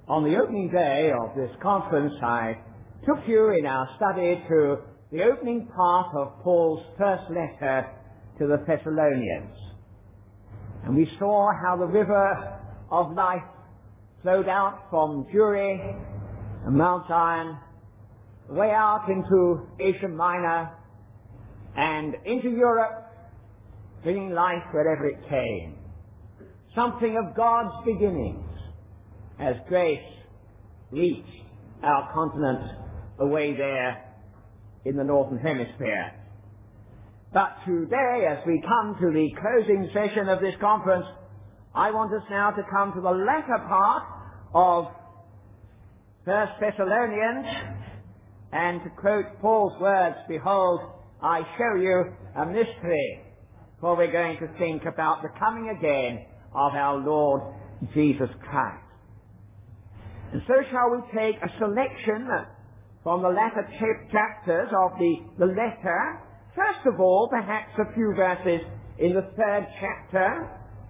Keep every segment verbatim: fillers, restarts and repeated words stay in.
On the opening day of this conference, I took you in our study to the opening part of Paul's first letter to the Thessalonians. And we saw how the river of life flowed out from Juri and Mount Zion, way out into Asia Minor and into Europe, bringing life wherever it came. Something of God's beginnings as grace reached our continent away there in the Northern Hemisphere. But today, as we come to the closing session of this conference, I want us now to come to the latter part of First Thessalonians, and to quote Paul's words, "Behold, I show you a mystery," for we're going to think about the coming again of our Lord Jesus Christ. And so shall we take a selection from the latter chapters of the, the letter. First of all, perhaps a few verses in the third chapter.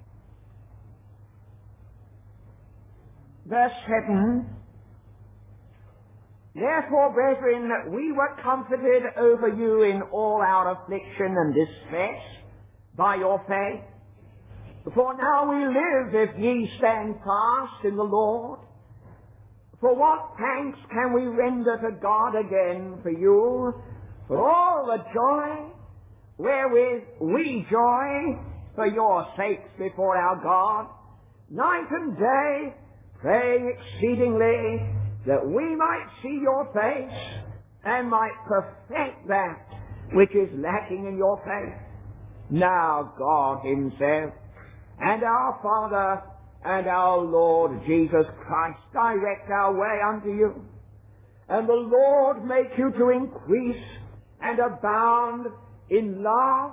Verse seven. "Therefore, brethren, we were comforted over you in all our affliction and distress by your faith. For now we live if ye stand fast in the Lord. For what thanks can we render to God again for you, for all the joy wherewith we joy for your sakes before our God, night and day, praying exceedingly that we might see your face and might perfect that which is lacking in your faith. Now God himself and our Father and our Lord Jesus Christ direct our way unto you. And the Lord make you to increase and abound in love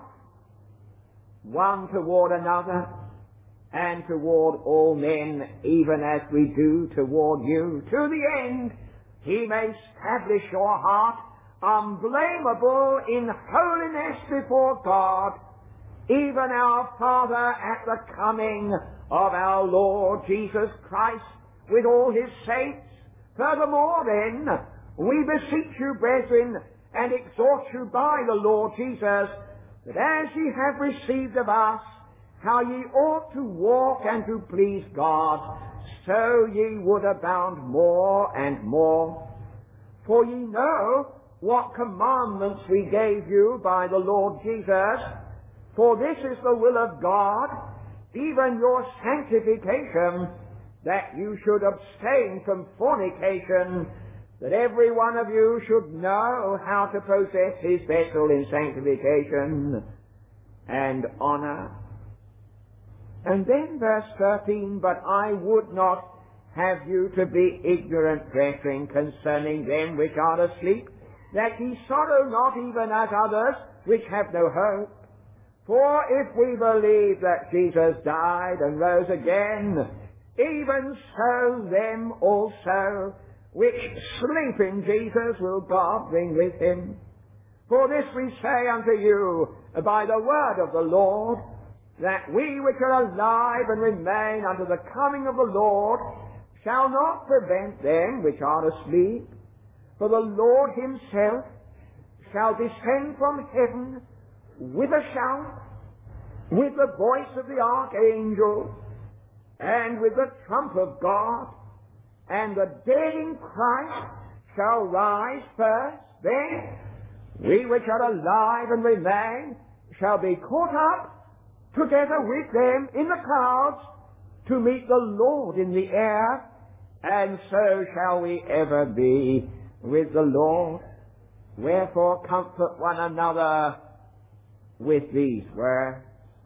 one toward another and toward all men, even as we do toward you, to the end he may establish your heart unblameable in holiness before God, even our Father at the coming of our Lord Jesus Christ with all his saints. Furthermore then, we beseech you, brethren, and exhort you by the Lord Jesus, that as ye have received of us how ye ought to walk and to please God, so ye would abound more and more. For ye know what commandments we gave you by the Lord Jesus. For this is the will of God, even your sanctification, that you should abstain from fornication, that every one of you should know how to possess his vessel in sanctification and honor." And then verse thirteen, "But I would not have you to be ignorant, brethren, concerning them which are asleep, that ye sorrow not even as others which have no hope. For if we believe that Jesus died and rose again, even so them also which sleep in Jesus will God bring with him. For this we say unto you by the word of the Lord, that we which are alive and remain unto the coming of the Lord shall not prevent them which are asleep. For the Lord himself shall descend from heaven with a shout, with the voice of the archangel, and with the trump of God, and the dead in Christ shall rise first. Then we which are alive and remain shall be caught up together with them in the clouds to meet the Lord in the air, and so shall we ever be with the Lord. Wherefore comfort one another with these words."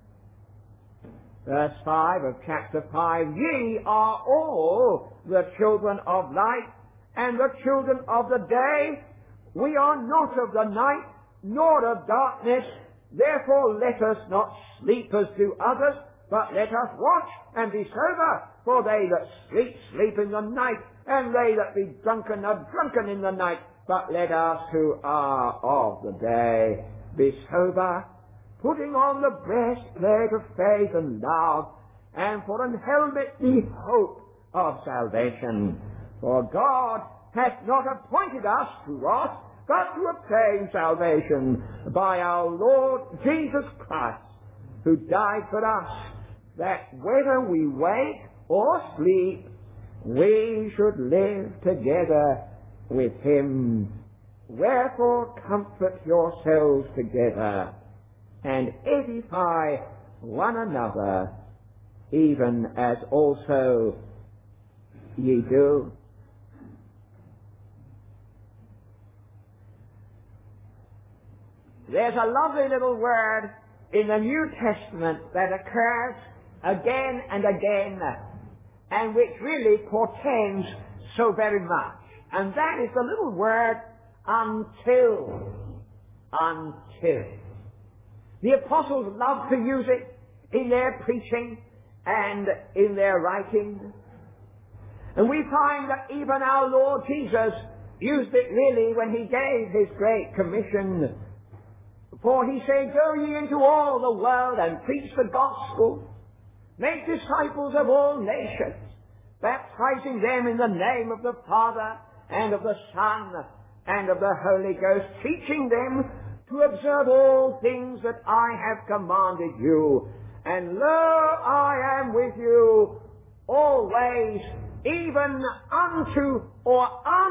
Verse five of chapter five, "Ye are all the children of light and the children of the day. We are not of the night nor of darkness. Therefore let us not sleep as do others, but let us watch and be sober. For they that sleep, sleep in the night, and they that be drunken are drunken in the night. But let us who are of the day be sober, putting on the breastplate of faith and love, and for an helmet the hope of salvation. For God hath not appointed us to wrath, but to obtain salvation by our Lord Jesus Christ, who died for us, that whether we wake or sleep, we should live together with him. Wherefore comfort yourselves together, and edify one another, even as also ye do. There's a lovely little word in the New Testament that occurs again and again, and which really portends so very much. And that is the little word until. Until. The apostles loved to use it in their preaching and in their writing. And we find that even our Lord Jesus used it really when he gave his great commission. For he said, "Go ye into all the world and preach the gospel. Make disciples of all nations, baptizing them in the name of the Father and of the Son and of the Holy Ghost, teaching them to observe all things that I have commanded you. And lo, I am with you always, even unto or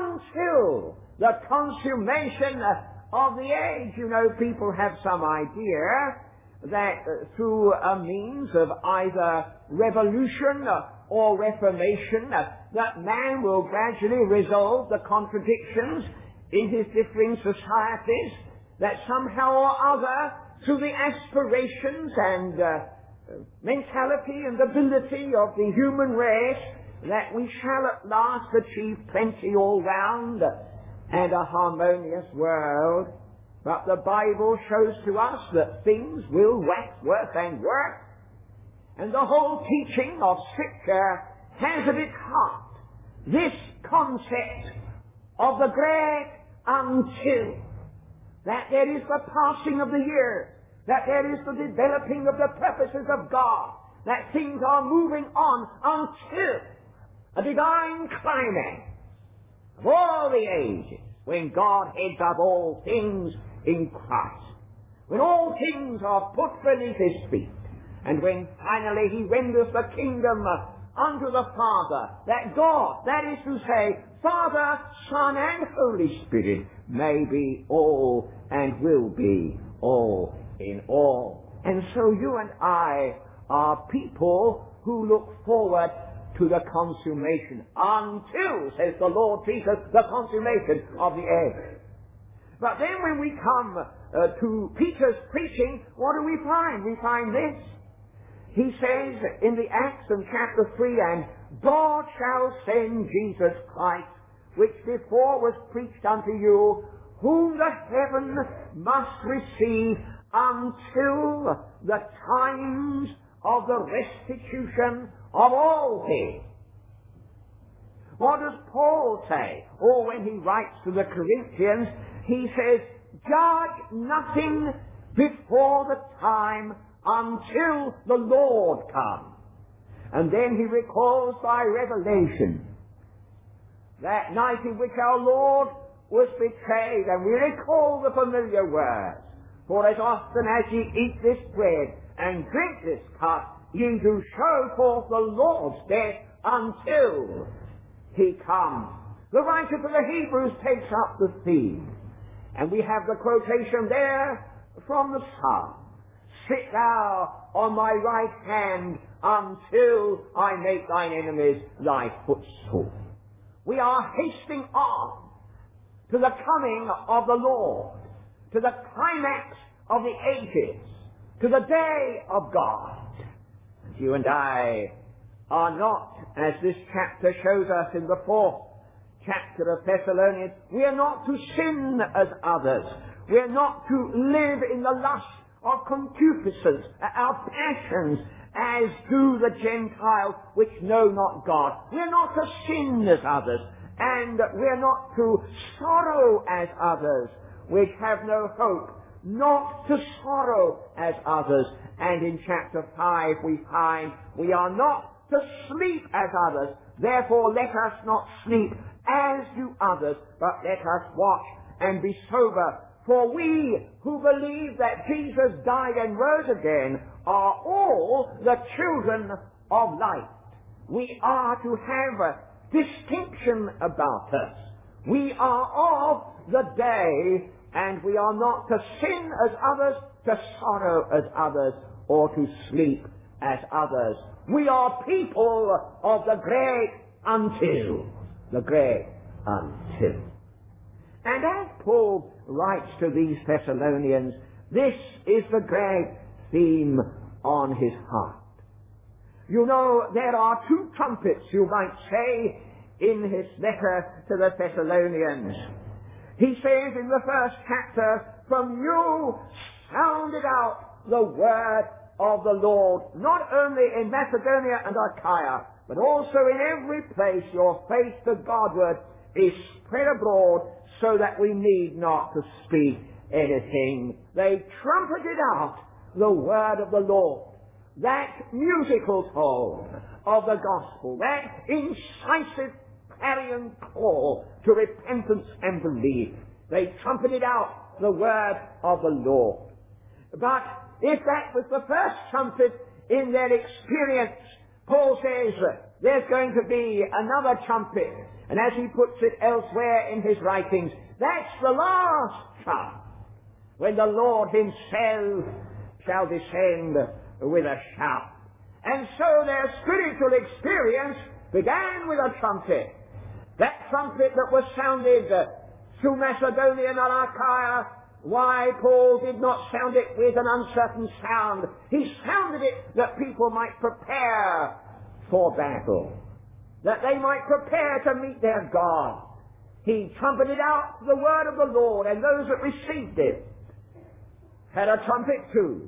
until the consummation of the age." You know, people have some idea that uh, through a means of either revolution or reformation, uh, that man will gradually resolve the contradictions in his differing societies, that somehow or other, through the aspirations and uh, mentality and ability of the human race, that we shall at last achieve plenty all round and a harmonious world. But the Bible shows to us that things will wax, work and work, and the whole teaching of Scripture has at its heart this concept of the great until, that there is the passing of the years, that there is the developing of the purposes of God, that things are moving on until a divine climax of all the ages, when God heads up all things in Christ, when all things are put beneath his feet, and when finally he renders the kingdom unto the Father, that God, that is to say, Father, Son, and Holy Spirit, may be all and will be all in all. And so you and I are people who look forward to the consummation, until, says the Lord Jesus, the consummation of the age. But then when we come uh, to Peter's preaching, what do we find? We find this. He says in the Acts in chapter three, "And God shall send Jesus Christ, which before was preached unto you, whom the heaven must receive until the times of the restitution of all things." What does Paul say? Or when he writes to the Corinthians, he says, "Judge nothing before the time until the Lord comes." And then he recalls by revelation that night in which our Lord was betrayed, and we recall the familiar words, "For as often as ye eat this bread and drink this cup, ye do show forth the Lord's death until he comes." The writer to the Hebrews takes up the theme, and we have the quotation there from the Psalm, "Sit thou on my right hand until I make thine enemies thy footstool." We are hastening on to the coming of the Lord, to the climax of the ages, to the day of God. You and I are not, as this chapter shows us in the fourth chapter of Thessalonians, we are not to sin as others. We are not to live in the lust of concupiscence, our passions, as do the Gentiles which know not God. We are not to sin as others, and we are not to sorrow as others which have no hope, not to sorrow as others. And in chapter five we find we are not to sleep as others. Therefore let us not sleep as do others, but let us watch and be sober. For we who believe that Jesus died and rose again are all the children of light. We are to have a distinction about us. We are of the day, and we are not to sin as others, to sorrow as others, or to sleep as others. We are people of the great until. The great until. And as Paul writes to these Thessalonians, this is the great theme on his heart. You know, there are two trumpets, you might say, in his letter to the Thessalonians. He says in the first chapter, from you sounded out the word of the Lord, not only in Macedonia and Achaia, but also in every place your faith to Godward is spread abroad, so that we need not to speak anything. They trumpeted out the word of the Lord, that musical tone of the gospel, that incisive clarion call to repentance and belief. They trumpeted out the word of the Lord. But if that was the first trumpet in their experience, Paul says there's going to be another trumpet. And as he puts it elsewhere in his writings, that's the last trump, when the Lord himself shall descend with a shout. And so their spiritual experience began with a trumpet. That trumpet that was sounded uh, through Macedonia and Achaia. Why Paul did not sound it with an uncertain sound. He sounded it that people might prepare for battle, that they might prepare to meet their God. He trumpeted out the word of the Lord, and those that received it had a trumpet too.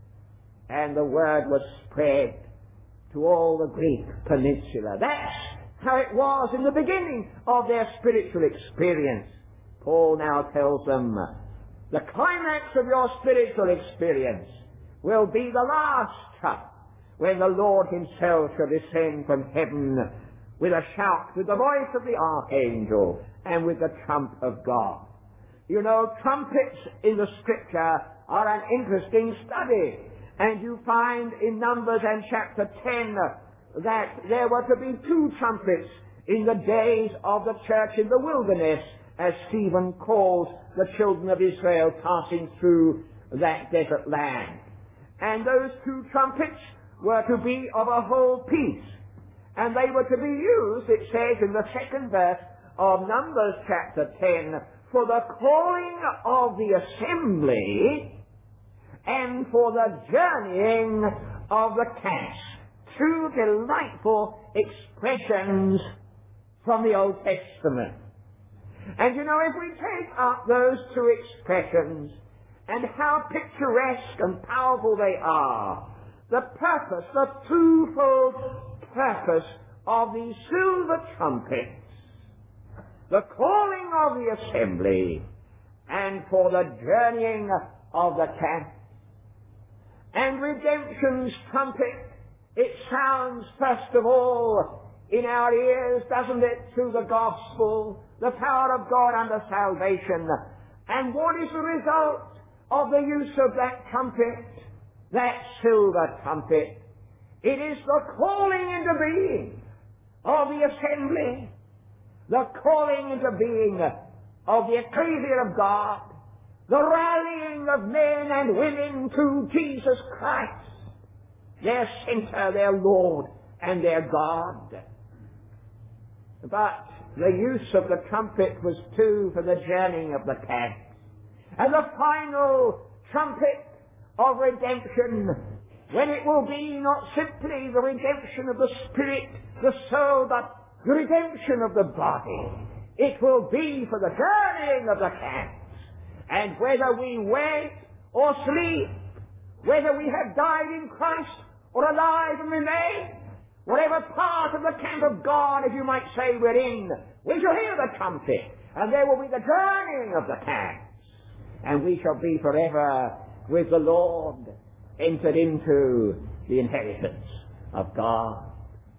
And the word was spread to all the Greek peninsula. That's how it was in the beginning of their spiritual experience. Paul now tells them, the climax of your spiritual experience will be the last trump, when the Lord himself shall descend from heaven with a shout, with the voice of the archangel, and with the trump of God. You know, trumpets in the Scripture are an interesting study. And you find in Numbers and chapter ten that there were to be two trumpets in the days of the church in the wilderness, as Stephen calls the children of Israel passing through that desert land. And those two trumpets were to be of a whole piece. And they were to be used, it says in the second verse of Numbers chapter ten, for the calling of the assembly and for the journeying of the camps. Two delightful expressions from the Old Testament. And you know, if we take up those two expressions and how picturesque and powerful they are, the purpose, the twofold purpose of these silver trumpets, the calling of the assembly and for the journeying of the camp, and redemption's trumpet, it sounds first of all in our ears, doesn't it, through the gospel, the power of God unto salvation. And what is the result of the use of that trumpet, that silver trumpet? It is the calling into being of the assembly, the calling into being of the ecclesia of God, the rallying of men and women to Jesus Christ, their center, their Lord, and their God. But the use of the trumpet was too for the journeying of the camp. And the final trumpet of redemption, when it will be not simply the redemption of the spirit, the soul, but the redemption of the body. It will be for the journeying of the camp. And whether we wake or sleep, whether we have died in Christ or alive and remain, whatever part of the camp of God, as you might say, we're in, we shall hear the trumpet, and there will be the journeying of the camps, and we shall be forever with the Lord, entered into the inheritance of God.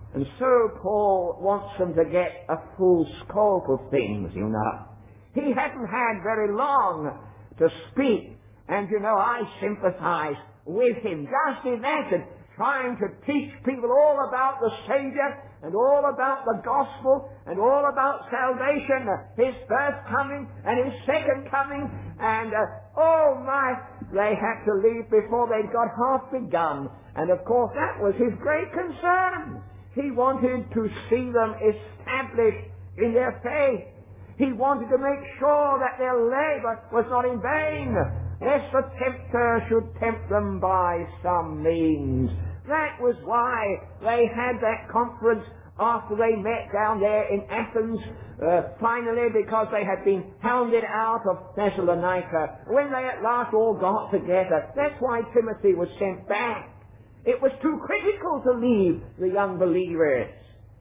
And so Paul wants them to get a full scope of things, you know. He hadn't had very long to speak, and you know, I sympathize with him. Just imagine trying to teach people all about the Savior, and all about the gospel, and all about salvation, his first coming, and his second coming, and uh, oh my, they had to leave before they'd got half begun. And of course that was his great concern. He wanted to see them established in their faith. He wanted to make sure that their labor was not in vain, lest the tempter should tempt them by some means. That was why they had that conference after they met down there in Athens, uh, finally, because they had been hounded out of Thessalonica. When they at last all got together, that's why Timothy was sent back. It was too critical to leave the young believers.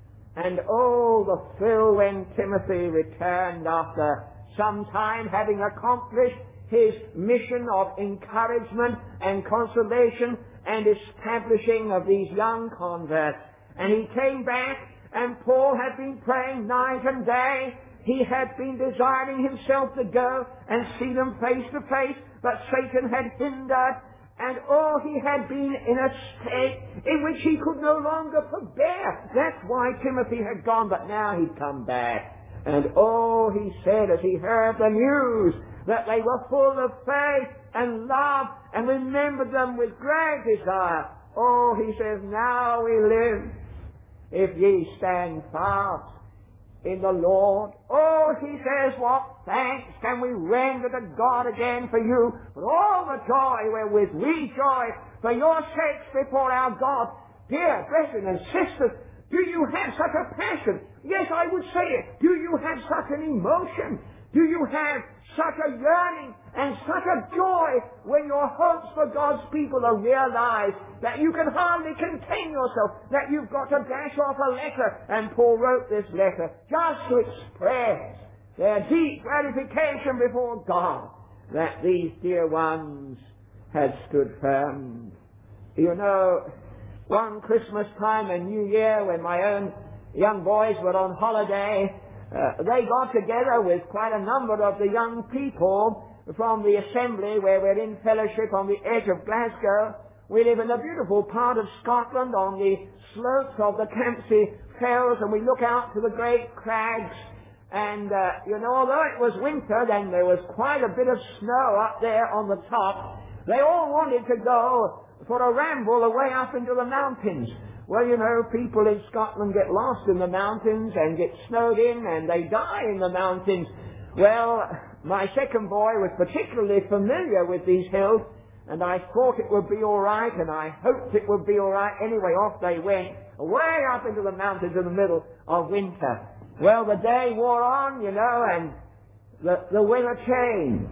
And oh, the thrill when Timothy returned after some time, having accomplished his mission of encouragement and consolation and establishing of these young converts. And he came back, and Paul had been praying night and day. He had been desiring himself to go and see them face to face, but Satan had hindered. And oh, he had been in a state in which he could no longer forbear. That's why Timothy had gone, but now he'd come back. And oh, he said as he heard the news that they were full of faith and love and remembered them with great desire. Oh, he says, now we live if ye stand fast in the Lord. Oh, he says, what thanks can we render to God again for you, for all the joy wherewith we joy for your sakes before our God. Dear brethren and sisters, do you have such a passion? Yes, I would say it. Do you have such an emotion? Do you have such a yearning and such a joy when your hopes for God's people are realized that you can hardly contain yourself, that you've got to dash off a letter? And Paul wrote this letter just to express their deep gratification before God that these dear ones had stood firm. You know, one Christmas time and New Year, when my own young boys were on holiday, Uh, they got together with quite a number of the young people from the assembly where we're in fellowship on the edge of Glasgow. We live in a beautiful part of Scotland on the slopes of the Campsie Fells, and we look out to the great crags. And, uh, you know, although it was winter, then there was quite a bit of snow up there on the top. They all wanted to go for a ramble away up into the mountains. Well, you know, people in Scotland get lost in the mountains and get snowed in and they die in the mountains. Well, my second boy was particularly familiar with these hills, and I thought it would be all right, and I hoped it would be all right. Anyway, off they went, way up into the mountains in the middle of winter. Well, the day wore on, you know, and the, the weather changed.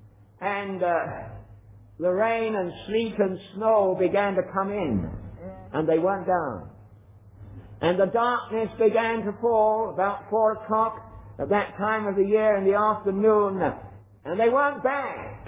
And uh, the rain and sleet and snow began to come in. And they went down. And the darkness began to fall about four o'clock at that time of the year in the afternoon. And they went back.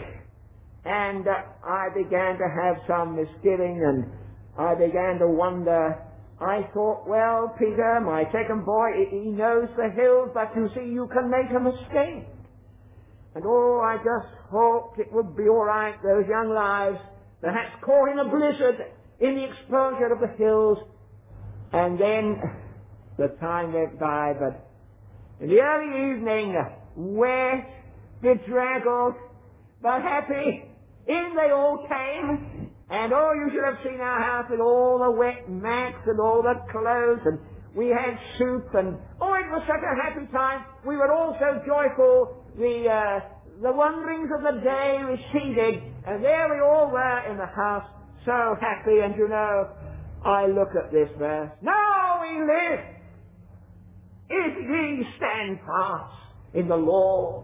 And uh, I began to have some misgiving, and I began to wonder. I thought, well, Peter, my second boy, he knows the hills, but you see, you can make a mistake. And oh, I just hoped it would be all right, those young lives, perhaps caught in a blizzard in the exposure of the hills. And then the time went by, but in the early evening, wet, bedraggled, but happy, in they all came. And oh, you should have seen our house with all the wet mats and all the clothes, and we had soup, and oh, it was such a happy time. We were all so joyful. The uh, the wonderings of the day receded, and there we all were in the house, so happy. And you know, I look at this verse. Now we live, if ye stand fast in the Lord.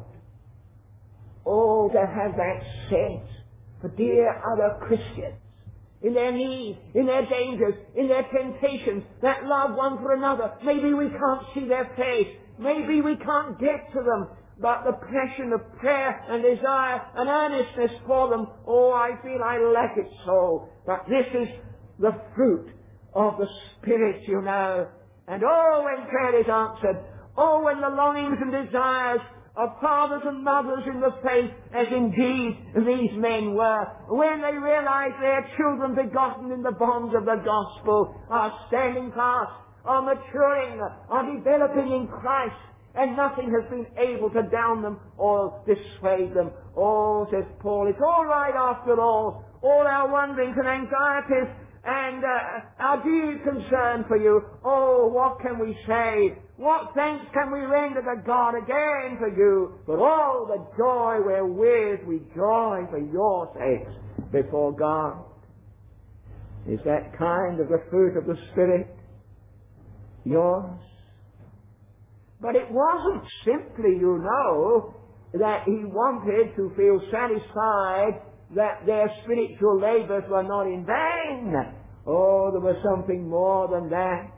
Oh, to have that sense for dear other Christians, in their need, in their dangers, in their temptations, that love one for another. Maybe we can't see their face, maybe we can't get to them, but the passion of prayer and desire and earnestness for them, oh, I feel I lack it so. But this is the fruit of the Spirit, you know. And oh, when prayer is answered, oh, when the longings and desires of fathers and mothers in the faith, as indeed these men were, when they realize their children begotten in the bonds of the gospel are standing fast, are maturing, are developing in Christ, and nothing has been able to down them or dissuade them. Oh, says Paul, it's all right after all. All our wonderings and anxieties and uh, our deep concern for you. Oh, what can we say? What thanks can we render to God again for you? For all the joy wherewith we joy for your sakes before God. Is that kind of the fruit of the Spirit yours? But it wasn't simply, you know, that he wanted to feel satisfied that their spiritual labors were not in vain. Oh, there was something more than that.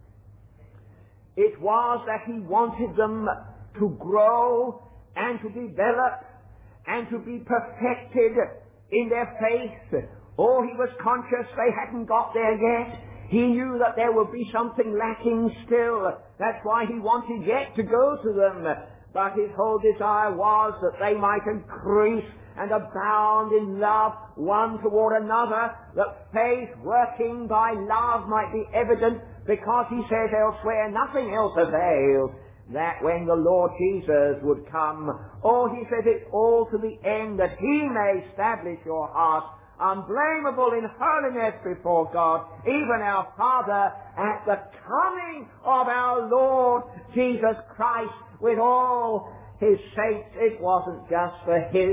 It was that he wanted them to grow and to develop and to be perfected in their faith. Oh, he was conscious they hadn't got there yet. He knew that there would be something lacking still. That's why he wanted yet to go to them. But his whole desire was that they might increase and abound in love one toward another, that faith working by love might be evident, because he says elsewhere, nothing else avails, that when the Lord Jesus would come, oh, he says it's all to the end that he may establish your heart unblameable in holiness before God, even our Father, at the coming of our Lord Jesus Christ with all his saints. It wasn't just for his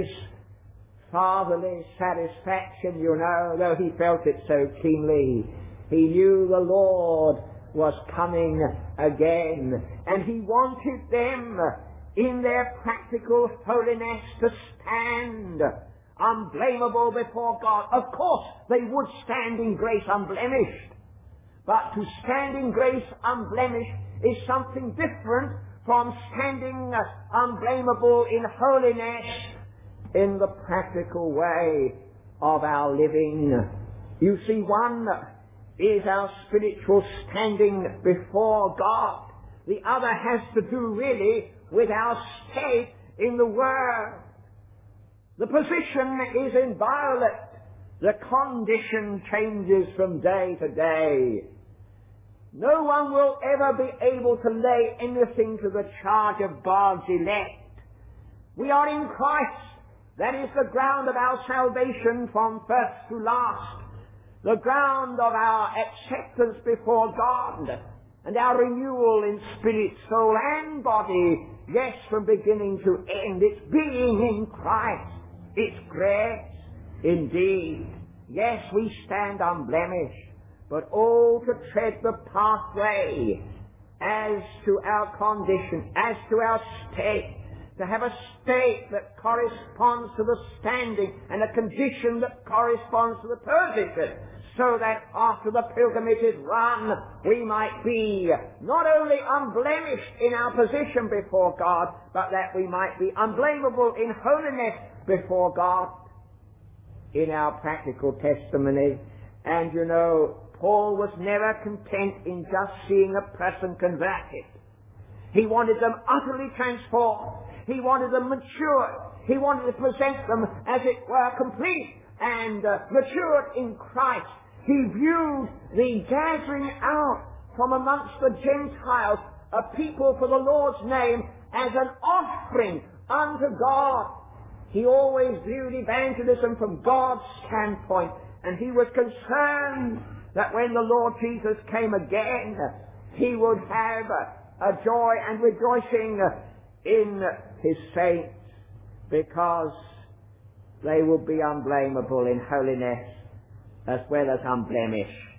fatherly satisfaction, you know, though he felt it so keenly. He knew the Lord was coming again, and he wanted them in their practical holiness to stand unblameable before God. Of course, they would stand in grace unblemished, but to stand in grace unblemished is something different from standing unblameable in holiness in the practical way of our living. You see, one is our spiritual standing before God. The other has to do really with our state in the world. The position is inviolate. The condition changes from day to day. No one will ever be able to lay anything to the charge of God's elect. We are in Christ. That is the ground of our salvation from first to last. The ground of our acceptance before God and our renewal in spirit, soul and body. Yes, from beginning to end. It's being in Christ. It's grace indeed. Yes, we stand unblemished, but oh, to tread the pathway as to our condition, as to our state, to have a state that corresponds to the standing and a condition that corresponds to the position, so that after the pilgrimage is run, we might be not only unblemished in our position before God, but that we might be unblameable in holiness before God in our practical testimony. And you know, Paul was never content in just seeing a person converted. He wanted them utterly transformed. He wanted them mature. He wanted to present them, as it were, complete and uh, matured in Christ. He viewed the gathering out from amongst the Gentiles, a people for the Lord's name, as an offering unto God. He always viewed evangelism from God's standpoint, and he was concerned that when the Lord Jesus came again, he would have a joy and rejoicing in his saints, because they would be unblameable in holiness as well as unblemished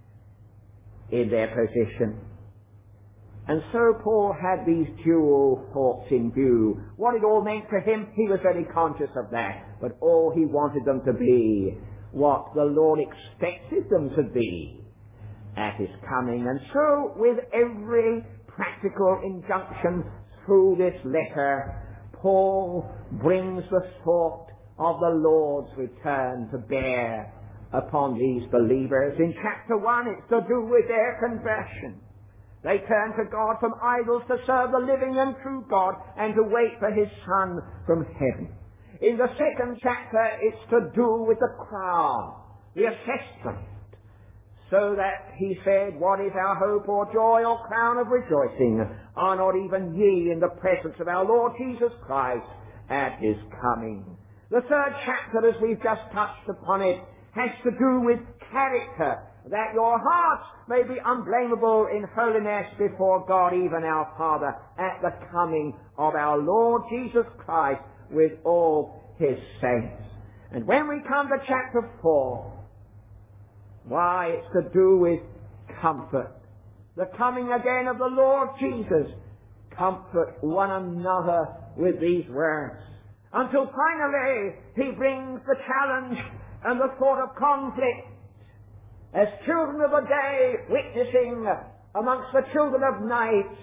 in their position. And so Paul had these dual thoughts in view. What it all meant for him, he was very conscious of that. But all he wanted them to be, what the Lord expected them to be at his coming. And so with every practical injunction through this letter, Paul brings the thought of the Lord's return to bear upon these believers. In chapter one, it's to do with their conversion. They turn to God from idols to serve the living and true God and to wait for His Son from heaven. In the second chapter, it's to do with the crown, the assessment. So that He said, what is our hope or joy or crown of rejoicing? Are not even ye in the presence of our Lord Jesus Christ at His coming? The third chapter, as we've just touched upon it, has to do with character, that your hearts may be unblameable in holiness before God, even our Father, at the coming of our Lord Jesus Christ with all His saints. And when we come to chapter four, why, it's to do with comfort. The coming again of the Lord Jesus. Comfort one another with these words. Until finally, He brings the challenge and the thought of conflict. As children of the day witnessing amongst the children of night.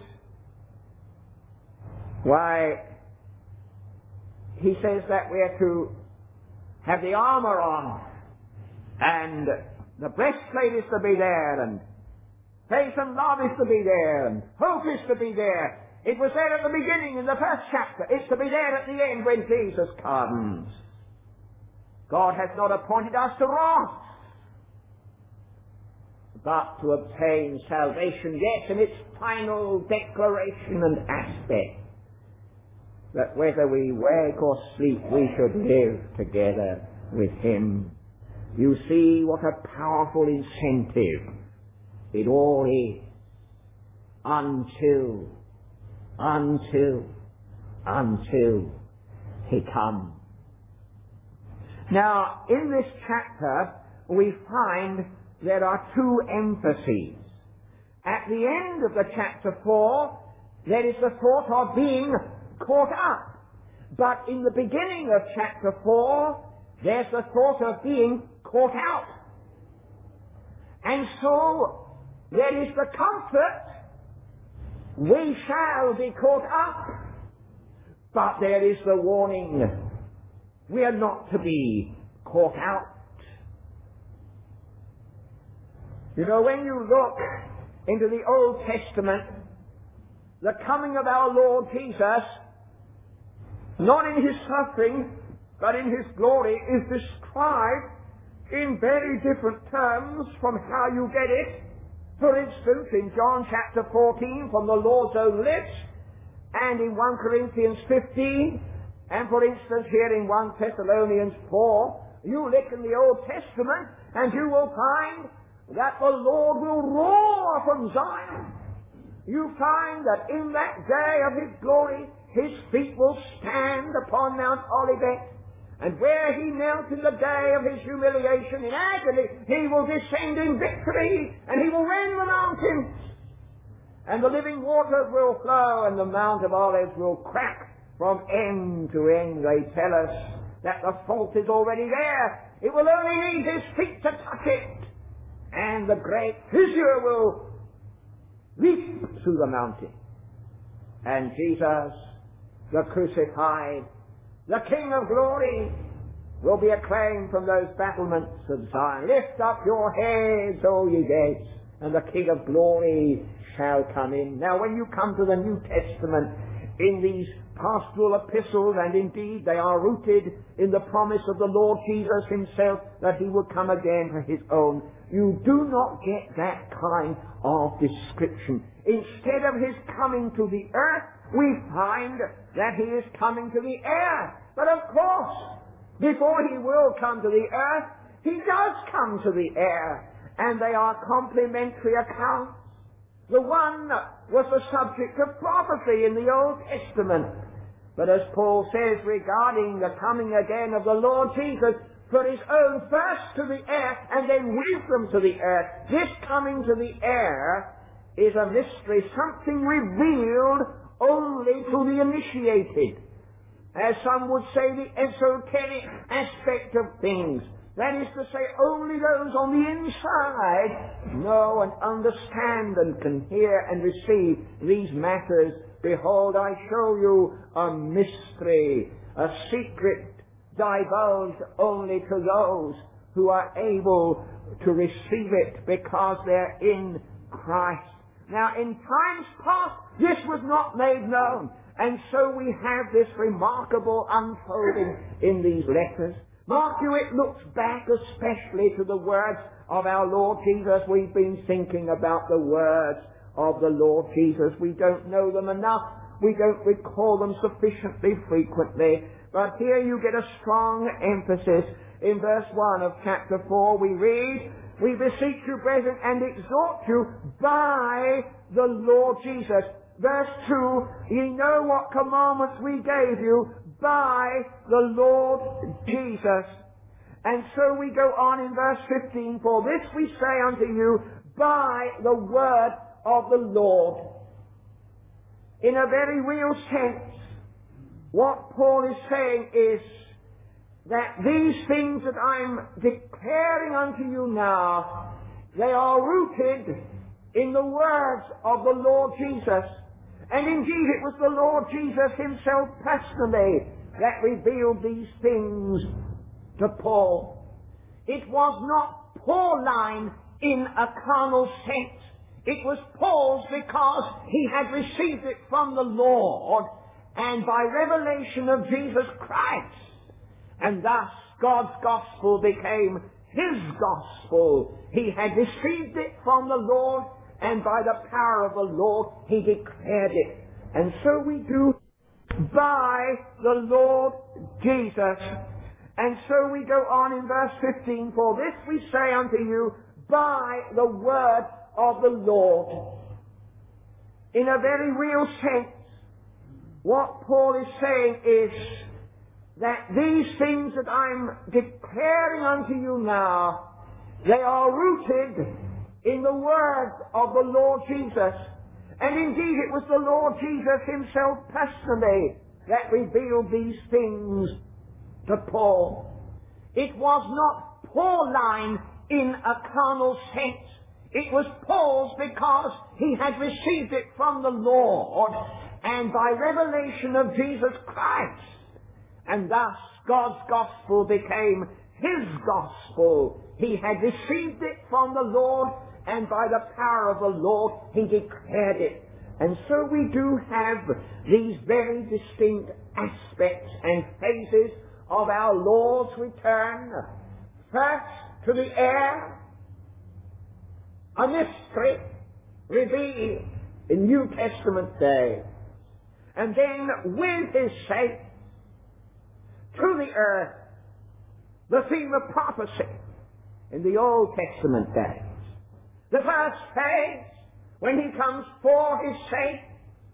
Why, He says that we are to have the armour on, and the breastplate is to be there, and faith and love is to be there, and hope is to be there. It was there at the beginning in the first chapter. It's to be there at the end when Jesus comes. God has not appointed us to wrath, but to obtain salvation, yes, in its final declaration and aspect, that whether we wake or sleep, we should live together with Him. You see what a powerful incentive it all is. Until, until, until He comes. Now, in this chapter, we find there are two emphases. At the end of the chapter four, there is the thought of being caught up. But in the beginning of chapter four, there's the thought of being caught out. And so, there is the comfort, we shall be caught up. But there is the warning, we are not to be caught out. You know, when you look into the Old Testament, the coming of our Lord Jesus, not in His suffering, but in His glory, is described in very different terms from how you get it. For instance, in John chapter fourteen, from the Lord's own lips, and in First Corinthians fifteen, and for instance here in First Thessalonians four, you look in the Old Testament, and you will find that the Lord will roar from Zion. You find that in that day of His glory, His feet will stand upon Mount Olivet, and where He knelt in the day of His humiliation in agony, He will descend in victory, and He will rend the mountains, and the living waters will flow, and the Mount of Olives will crack from end to end. They tell us that the fault is already there. It will only need His feet to touch it, and the great fissure will leap through the mountain. And Jesus, the crucified, the King of glory, will be acclaimed from those battlements of Zion. Lift up your heads, O ye gates, and the King of glory shall come in. Now, when you come to the New Testament, in these pastoral epistles, and indeed they are rooted in the promise of the Lord Jesus Himself that He would come again for His own, you do not get that kind of description. Instead of His coming to the earth, we find that He is coming to the air. But of course, before He will come to the earth, He does come to the air, and they are complementary accounts. The one was the subject of prophecy in the Old Testament. But as Paul says regarding the coming again of the Lord Jesus, for His own first to the air, and then with them to the earth, this coming to the air is a mystery, something revealed only to the initiated. As some would say, the esoteric aspect of things. That is to say, only those on the inside know and understand and can hear and receive these matters. Behold, I show you a mystery, a secret divulged only to those who are able to receive it because they're in Christ. Now, in times past, this was not made known. And so we have this remarkable unfolding in these letters. Mark you, it looks back especially to the words of our Lord Jesus. We've been thinking about the words of the Lord Jesus. We don't know them enough. We don't recall them sufficiently frequently. But here you get a strong emphasis. In verse one of chapter four we read, "We beseech you, brethren, and exhort you by the Lord Jesus." Verse two, "Ye know what commandments we gave you by the Lord Jesus." And so we go on in verse fifteen, "For this we say unto you by the word of the Lord." In a very real sense, what Paul is saying is that these things that I'm declaring unto you now, they are rooted in the words of the Lord Jesus. And indeed it was the Lord Jesus himself personally that revealed these things to Paul. It was not Pauline in a carnal sense. It was Paul's because he had received it from the Lord and by revelation of Jesus Christ. And thus God's gospel became his gospel. He had received it from the Lord, and by the power of the Lord he declared it. And so we do by the Lord Jesus. And so we go on in verse fifteen, "For this we say unto you by the word of the Lord." In a very real sense, what Paul is saying is that these things that I'm declaring unto you now, they are rooted in the words of the Lord Jesus. And indeed it was the Lord Jesus himself personally that revealed these things to Paul. It was not Pauline in a carnal sense. It was Paul's because he had received it from the Lord and by revelation of Jesus Christ. And thus God's gospel became his gospel. He had received it from the Lord, and by the power of the Lord he declared it. And so we do have these very distinct aspects and phases of our Lord's return. First, to the air, a mystery revealed in New Testament days. And then with his saints, to the earth, the theme of prophecy in the Old Testament days. The first phase, when he comes for his saints,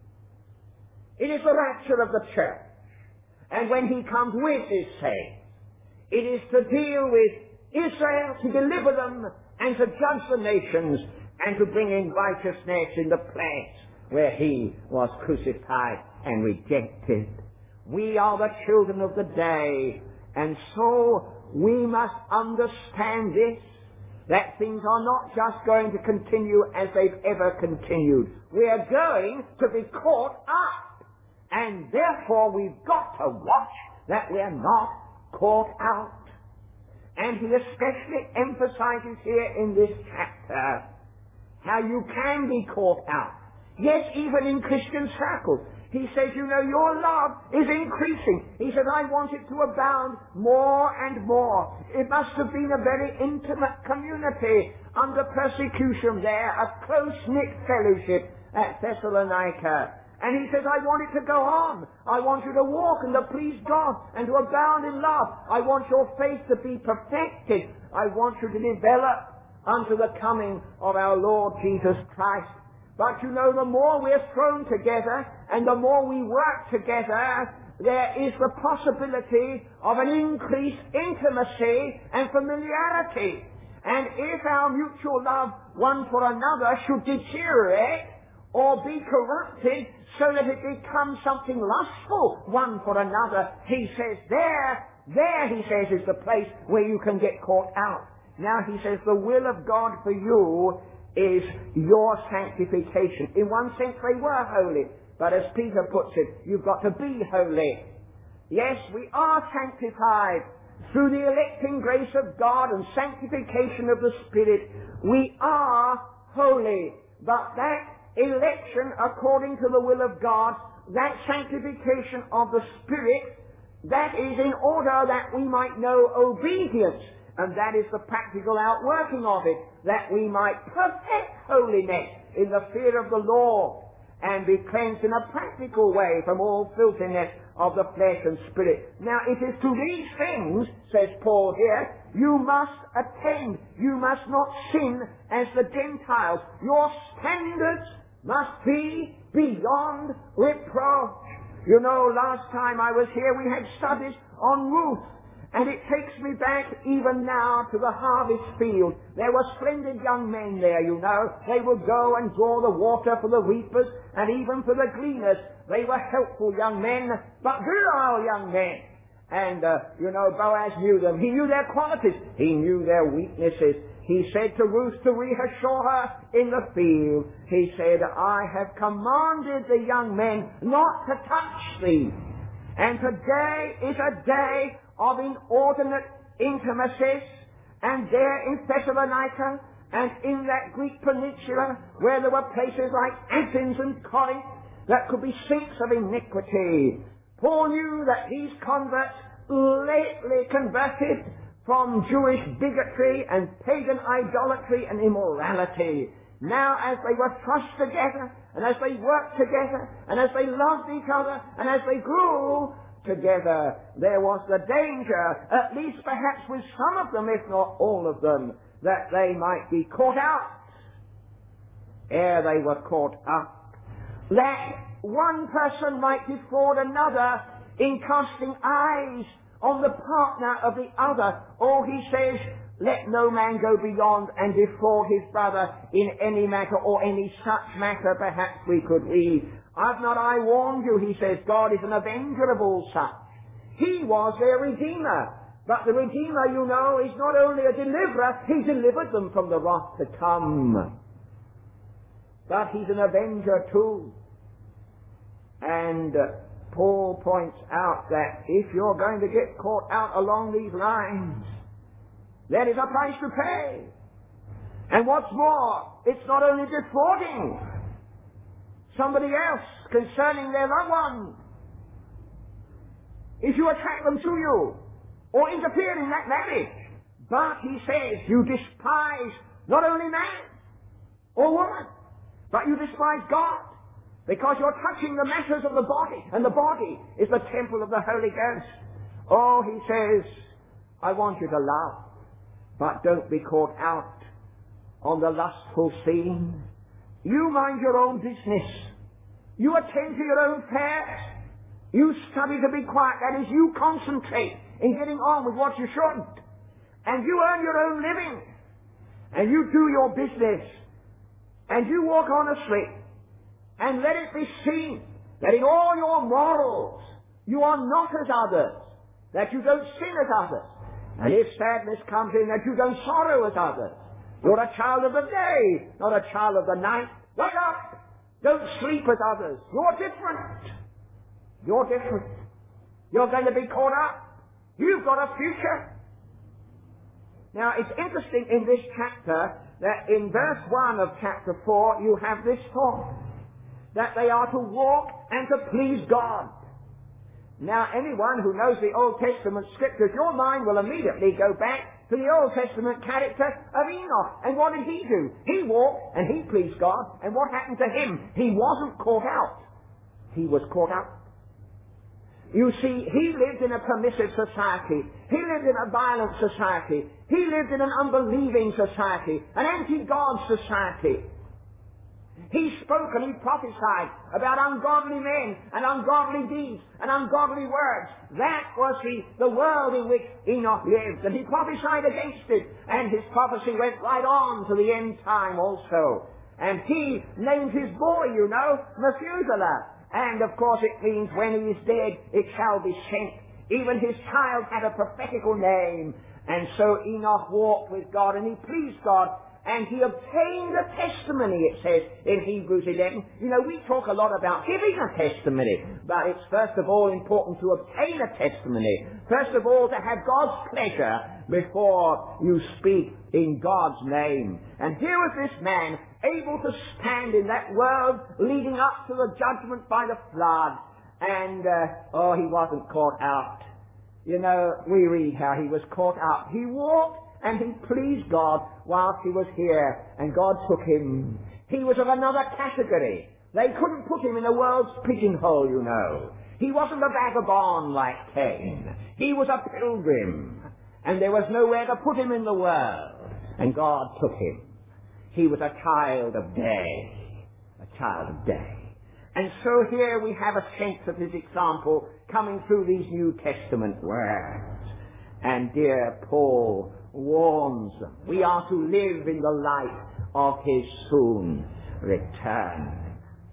it is the rapture of the church. And when he comes with his saints, it is to deal with Israel, to deliver them, and to judge the nations, and to bring in righteousness in the place where he was crucified and rejected. We are the children of the day, and so we must understand this, that things are not just going to continue as they've ever continued. We are going to be caught up, and therefore we've got to watch that we are not caught out. And he especially emphasizes here in this chapter how you can be caught out. Yes, even in Christian circles. He says, you know, your love is increasing. He said, I want it to abound more and more. It must have been a very intimate community under persecution there, a close-knit fellowship at Thessalonica. And he says, I want it to go on. I want you to walk and to please God and to abound in love. I want your faith to be perfected. I want you to develop unto the coming of our Lord Jesus Christ. But you know, the more we're thrown together and the more we work together, there is the possibility of an increased intimacy and familiarity. And if our mutual love one for another should deteriorate or be corrupted so that it becomes something lustful one for another, he says there, there, he says, is the place where you can get caught out. Now he says the will of God for you is your sanctification. In one sense they were holy, but as Peter puts it, you've got to be holy. Yes, we are sanctified through the electing grace of God and sanctification of the Spirit, we are holy. But that election according to the will of God, that sanctification of the Spirit, that is in order that we might know obedience, and that is the practical outworking of it, that we might perfect holiness in the fear of the Lord and be cleansed in a practical way from all filthiness of the flesh and spirit. Now it is to these things, says Paul here, you must attend. You must not sin as the Gentiles. Your standards must be beyond reproach. You know, last time I was here we had studies on Ruth, and it takes me back even now to the harvest field. There were splendid young men there, you know. They would go and draw the water for the reapers and even for the gleaners. They were helpful young men, but virile young men. And, uh, you know, Boaz knew them. He knew their qualities. He knew their weaknesses. He said to Ruth to reassure her in the field, he said, I have commanded the young men not to touch thee. And today is a day of inordinate intimacies, and there in Thessalonica and in that Greek peninsula where there were places like Athens and Corinth that could be sinks of iniquity. Paul knew that these converts, lately converted from Jewish bigotry and pagan idolatry and immorality, now as they were thrust together, and as they worked together, and as they loved each other, and as they grew together, there was the danger, at least perhaps with some of them, if not all of them, that they might be caught out ere they were caught up. That one person might defraud another in casting eyes on the partner of the other. Or he says, let no man go beyond and defraud his brother in any matter, or any such matter perhaps we could read. Have not I warned you, he says, God is an avenger of all such. He was their Redeemer. But the Redeemer, you know, is not only a deliverer, he delivered them from the wrath to come. But he's an avenger too. And uh, Paul points out that if you're going to get caught out along these lines, there is a price to pay. And what's more, it's not only defrauding somebody else concerning their loved one. If you attract them to you, or interfere in that marriage, but he says you despise not only man or woman, but you despise God, because you're touching the matters of the body, and the body is the temple of the Holy Ghost. Oh, he says, I want you to love, but don't be caught out on the lustful scene. You mind your own business. You attend to your own affairs. You study to be quiet. That is, you concentrate in getting on with what you shouldn't. And you earn your own living. And you do your business. And you walk honestly. And let it be seen that in all your morals, you are not as others. That you don't sin as others. And if sadness comes in, that you don't sorrow as others. You're a child of the day, not a child of the night. Wake up! Don't sleep as others. You're different. You're different. You're going to be caught up. You've got a future. Now, it's interesting in this chapter that in verse one of chapter four, you have this thought, that they are to walk and to please God. Now, anyone who knows the Old Testament scriptures, your mind will immediately go back to the Old Testament character of Enoch. And what did he do? He walked and he pleased God. And what happened to him? He wasn't caught out. He was caught up. You see, he lived in a permissive society. He lived in a violent society. He lived in an unbelieving society, an anti-God society. He spoke and he prophesied about ungodly men and ungodly deeds and ungodly words. That was the, the world in which Enoch lived, and he prophesied against it, and his prophecy went right on to the end time also. And he named his boy, you know, Methuselah. And of course it means when he is dead, it shall be sent. Even his child had a prophetical name. And so Enoch walked with God and he pleased God. and he obtained a testimony, it says in Hebrews eleven. You know, we talk a lot about giving a testimony, but it's first of all important to obtain a testimony. First of all, to have God's pleasure before you speak in God's name. And here was this man able to stand in that world leading up to the judgment by the flood, and, uh, oh, he wasn't caught out. You know, we read how he was caught out. He walked and he pleased God whilst he was here, and God took him. He was of another category. They couldn't put him in the world's pigeonhole, you know. He wasn't a vagabond like Cain. He was a pilgrim, and there was nowhere to put him in the world, and God took him. He was a child of day, a child of day. And so here we have a sense of his example coming through these New Testament words. And dear Paul warns them, we are to live in the light of his soon return.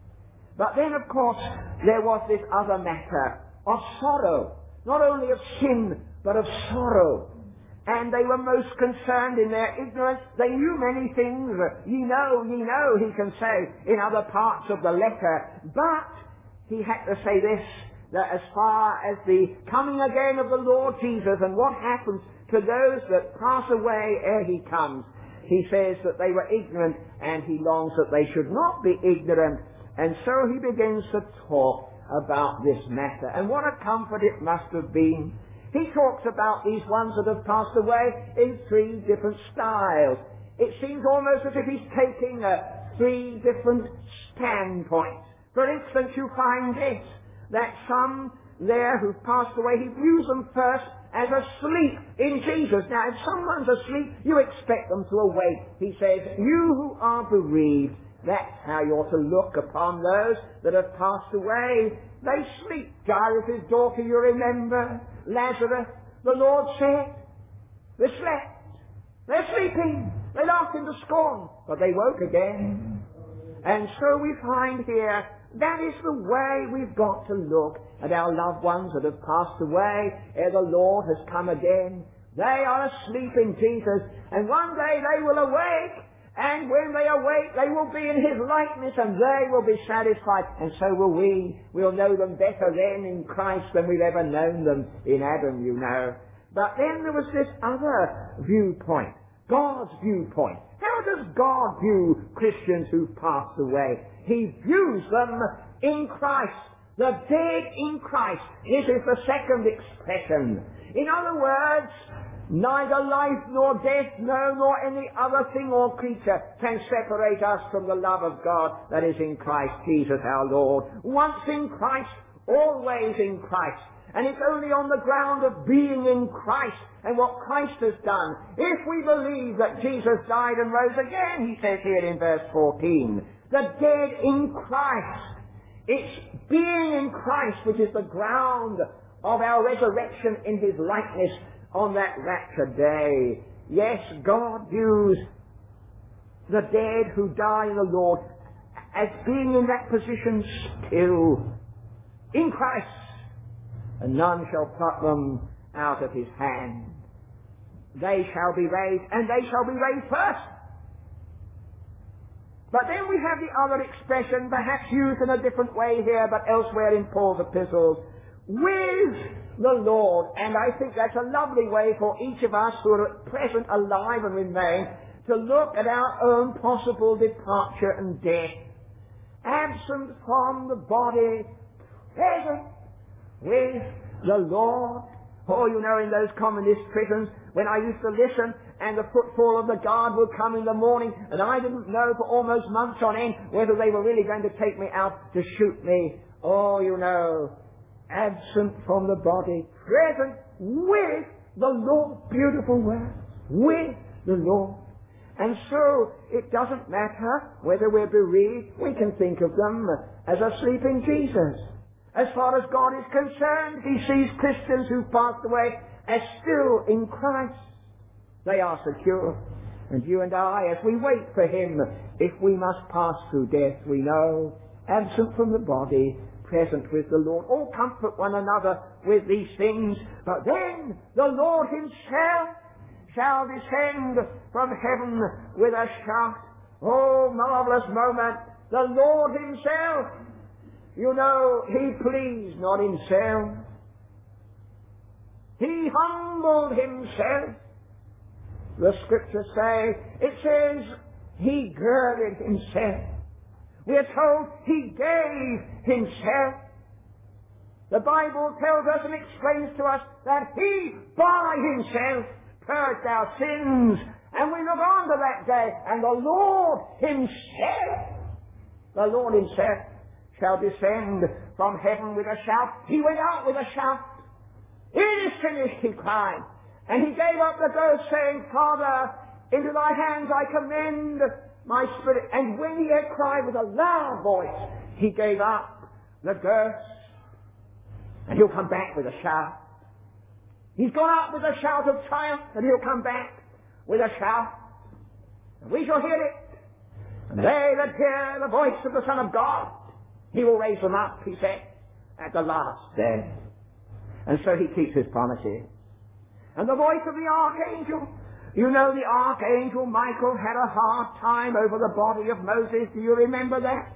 But then, of course, there was this other matter of sorrow, not only of sin, but of sorrow. And they were most concerned in their ignorance. They knew many things. Ye know, ye know, he can say in other parts of the letter. But he had to say this, that as far as the coming again of the Lord Jesus and what happens to those that pass away ere he comes, he says that they were ignorant, and he longs that they should not be ignorant. And so he begins to talk about this matter. And what a comfort it must have been. He talks about these ones that have passed away in three different styles. It seems almost as if he's taking uh, three different standpoints. For instance, you find this, that some there who've passed away, he views them first as asleep in Jesus. Now, if someone's asleep, you expect them to awake. He says, you who are bereaved, that's how you ought to look upon those that have passed away. They sleep. Jairus' daughter, you remember. Lazarus, the Lord said, they slept. They're sleeping. They laughed into scorn, but they woke again. And so we find here, that is the way we've got to look at our loved ones that have passed away ere the Lord has come again. They are asleep in Jesus, and one day they will awake. And when they awake, they will be in his likeness, and they will be satisfied. And so will we. We'll know them better then in Christ than we've ever known them in Adam, you know. But then there was this other viewpoint, God's viewpoint. How does God view Christians who've passed away? He views them in Christ, the dead in Christ. This is the second expression. In other words, neither life nor death, no, nor any other thing or creature can separate us from the love of God that is in Christ Jesus our Lord. Once in Christ, always in Christ. And it's only on the ground of being in Christ and what Christ has done. If we believe that Jesus died and rose again, he says here in verse fourteen, the dead in Christ. It's being in Christ which is the ground of our resurrection in his likeness on that rapture day. Yes, God views the dead who die in the Lord as being in that position still in Christ, and none shall pluck them out of his hand. They shall be raised, and they shall be raised first. But then we have the other expression, perhaps used in a different way here, but elsewhere in Paul's epistles, with the Lord. And I think that's a lovely way for each of us who are at present alive and remain to look at our own possible departure and death. Absent from the body, present with the Lord. Oh, you know, in those communist prisons, when I used to listen and the footfall of the guard would come in the morning, and I didn't know for almost months on end whether they were really going to take me out to shoot me. Oh, you know, absent from the body, present with the Lord. Beautiful word. With the Lord. And so, it doesn't matter whether we're bereaved, we can think of them as asleep in Jesus. As far as God is concerned, he sees Christians who've passed away as still in Christ. They are secure. And you and I, as we wait for him, if we must pass through death, we know, absent from the body, present with the Lord. All comfort one another with these things. But then the Lord himself shall descend from heaven with a shout. Oh, marvelous moment. The Lord himself. You know, he pleased not himself. He humbled himself. The scriptures say, it says, he girded himself. We are told he gave himself. The Bible tells us and explains to us that he, by himself, purged our sins. And we look on to that day, and the Lord himself, the Lord himself, shall descend from heaven with a shout. He went out with a shout. It is finished, he cried. And he gave up the ghost, saying, Father, into thy hands I commend my spirit. And when he had cried with a loud voice, he gave up the ghost. And he'll come back with a shout. He's gone out with a shout of triumph, and he'll come back with a shout. And we shall hear it. And they that hear the voice of the Son of God, he will raise them up, he said, at the last day. And so he keeps his promises. And the voice of the archangel, you know the archangel Michael had a hard time over the body of Moses. Do you remember that?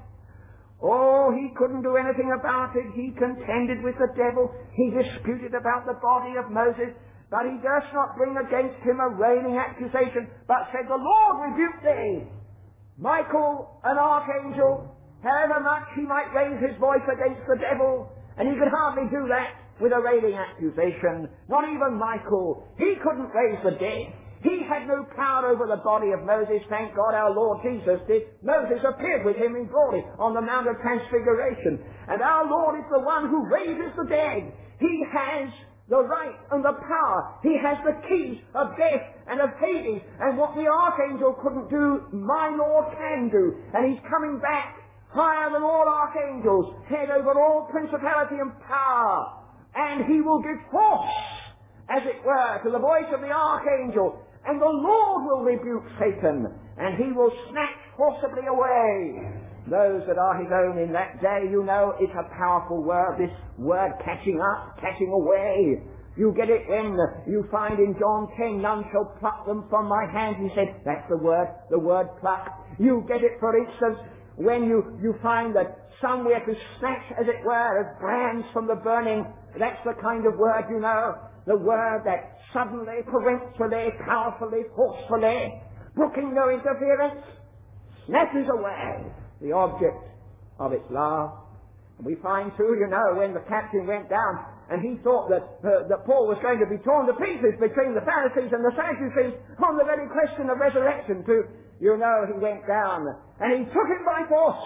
Oh, he couldn't do anything about it. He contended with the devil. He disputed about the body of Moses. But he durst not bring against him a railing accusation, but said, the Lord rebuke thee. Michael, an archangel, however much he might raise his voice against the devil, and he could hardly do that with a railing accusation. Not even Michael. He couldn't raise the dead. He had no power over the body of Moses. Thank God our Lord Jesus did. Moses appeared with him in glory on the Mount of Transfiguration. And our Lord is the one who raises the dead. He has the right and the power. He has the keys of death and of Hades. And what the archangel couldn't do, my Lord can do. And he's coming back higher than all archangels, head over all principality and power. And he will give force, as it were, to the voice of the archangel. And the Lord will rebuke Satan, and he will snatch forcibly away those that are his own in that day. You know, it's a powerful word, this word catching up, catching away. You get it when you find in John ten, none shall pluck them from my hand. He said, that's the word, the word pluck. You get it, for instance, when you, you find that somewhere to snatch, as it were, as brands from the burning. That's the kind of word, you know, the word that suddenly, peremptorily, powerfully, forcefully, brooking no interference, snatches away the object of its love. And we find too, you know, when the captain went down and he thought that, uh, that Paul was going to be torn to pieces between the Pharisees and the Sadducees on the very question of resurrection too, you know, he went down and he took him by force.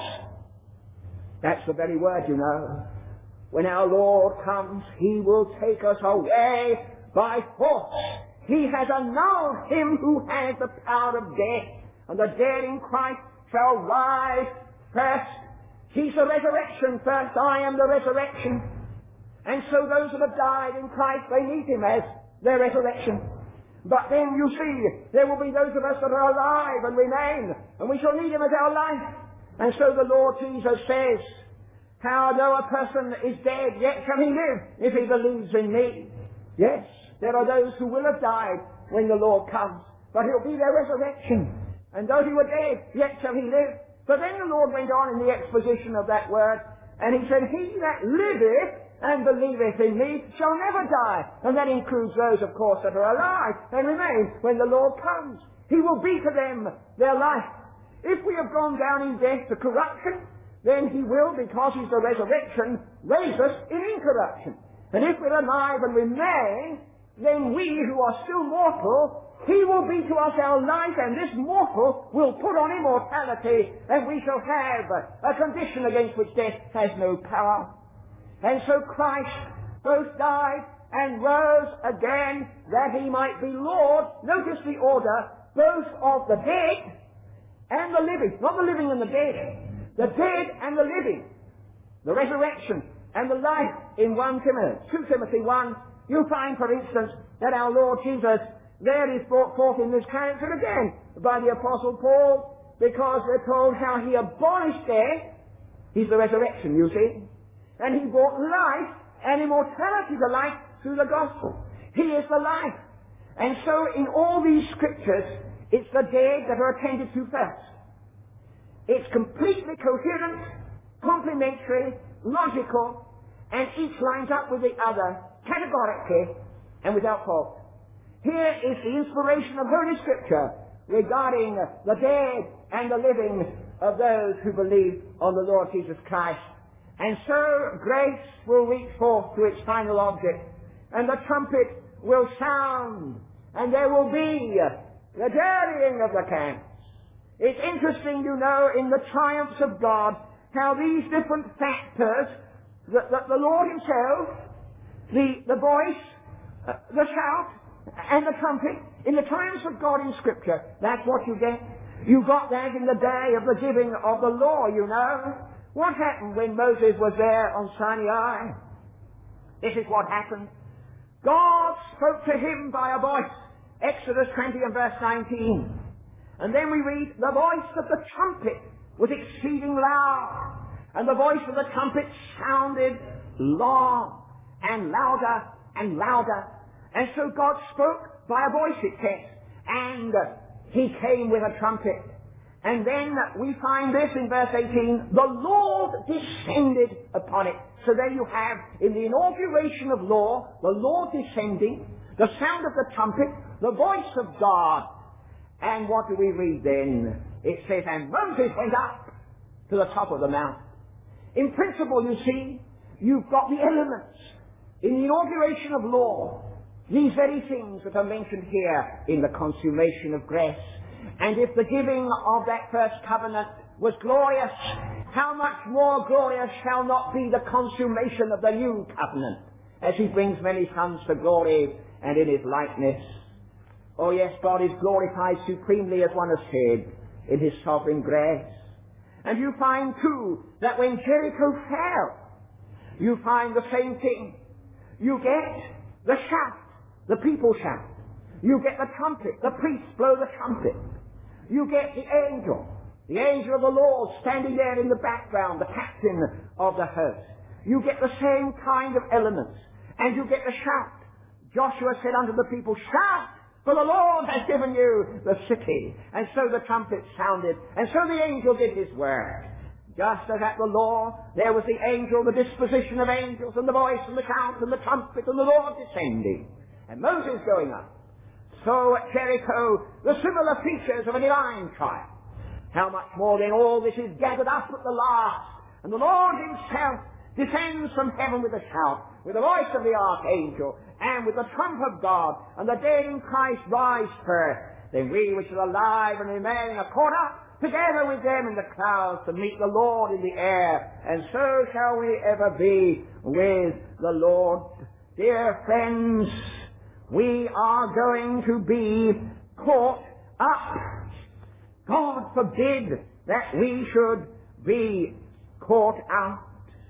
That's the very word, you know. When our Lord comes, he will take us away by force. He has annulled him who has the power of death, and the dead in Christ shall rise first. He's the resurrection first. I am the resurrection. And so those that have died in Christ, they need him as their resurrection. But then, you see, there will be those of us that are alive and remain, and we shall need him as our life. And so the Lord Jesus says, how though a person is dead, yet shall he live if he believes in me. Yes, there are those who will have died when the Lord comes, but he'll be their resurrection. And though he were dead, yet shall he live. But then the Lord went on in the exposition of that word, and he said, he that liveth and believeth in me shall never die. And that includes those, of course, that are alive and remain when the Lord comes. He will be to them their life. If we have gone down in death to corruption, then he will, because he's the resurrection, raise us in incorruption. And if we're alive and remain, then we who are still mortal, he will be to us our life, and this mortal will put on immortality, and we shall have a condition against which death has no power. And so Christ both died and rose again, that he might be Lord, notice the order, both of the dead and the living. Not the living and the dead. The dead and the living. The resurrection and the life in First Timothy. Second Timothy one, you find, for instance, that our Lord Jesus there is brought forth in this character again by the Apostle Paul, because we're told how he abolished death. He's the resurrection, you see. And he brought life and immortality to life through the gospel. He is the life. And so in all these scriptures, it's the dead that are attended to first. It's completely coherent, complementary, logical, and each lines up with the other, categorically and without fault. Here is the inspiration of Holy Scripture regarding the dead and the living of those who believe on the Lord Jesus Christ. And so grace will reach forth to its final object, and the trumpet will sound, and there will be the dirtying of the camps. It's interesting, you know, in the triumphs of God, how these different factors, that the, the Lord himself, the, the voice, uh, the shout, and the trumpet, in the triumphs of God in Scripture, that's what you get. You got that in the day of the giving of the law, you know. What happened when Moses was there on Sinai? This is what happened. God spoke to him by a voice. Exodus twenty and verse nineteen. And then we read, the voice of the trumpet was exceeding loud, and the voice of the trumpet sounded long and louder and louder. And so God spoke by a voice, it says, and he came with a trumpet. And then we find this in verse eighteen, the Lord descended upon it. So there you have, in the inauguration of law, the Lord descending, the sound of the trumpet, the voice of God. And what do we read then? It says, and Moses went up to the top of the mount. In principle, you see, you've got the elements in the inauguration of law, these very things that are mentioned here in the consummation of grace. And if the giving of that first covenant was glorious, how much more glorious shall not be the consummation of the new covenant, as he brings many sons to glory and in his likeness. Oh yes, God is glorified supremely, as one has said, in his sovereign grace. And you find too that when Jericho fell, you find the same thing. You get the shout, the people shout. You get the trumpet, the priests blow the trumpet. You get the angel, the angel of the Lord standing there in the background, the captain of the host. You get the same kind of elements, and you get the shout. Joshua said unto the people, shout, for the Lord has given you the city. And so the trumpet sounded, and so the angel did his work. Just as at the law, there was the angel, the disposition of angels, and the voice, and the shout, and the trumpet, and the Lord descending, and Moses going up. So at Jericho, the similar features of a divine trial. How much more then all this is gathered up at the last, and the Lord himself descends from heaven with a shout, with the voice of the archangel, and with the trump of God, and the dead in Christ rise first. Then we which are alive and remain are caught up together with them in the clouds to meet the Lord in the air, and so shall we ever be with the Lord. Dear friends, we are going to be caught up. God forbid that we should be caught out.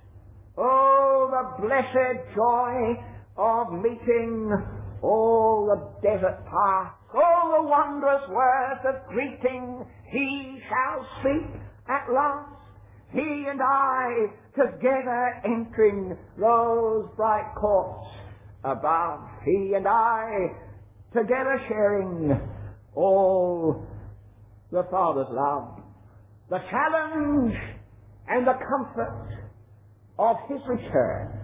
Oh, the blessed joy of meeting all the desert paths, all the wondrous words of greeting he shall speak at last. He and I together entering those bright courts above. He and I together sharing all the Father's love, the challenge and the comfort of his return.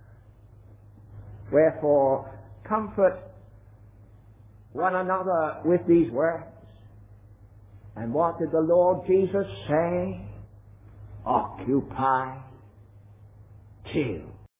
Wherefore, comfort one another with these words. And what did the Lord Jesus say? Occupy till